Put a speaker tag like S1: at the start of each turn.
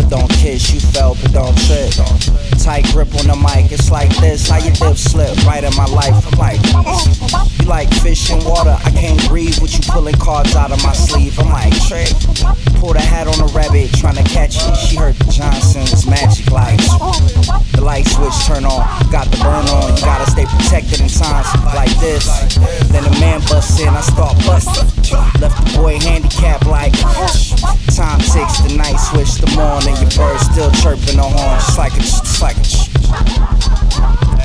S1: but don't kiss. You fell, but don't trip. Tight grip on the mic, it's like this. How you dip slip right in my life? I'm like, you like fish in water. I can't breathe with you pulling cards out of my sleeve. I'm like, trick. Pulled a hat on a rabbit, trying to catch it. She heard the Johnson's magic lights. The light switch turn on, got the burn on. You gotta stay protected in times like this. Then the man busts in, I start busting. Left the boy handicapped like time ticks, the night switch, the morning. Your bird still chirping the horn, just like a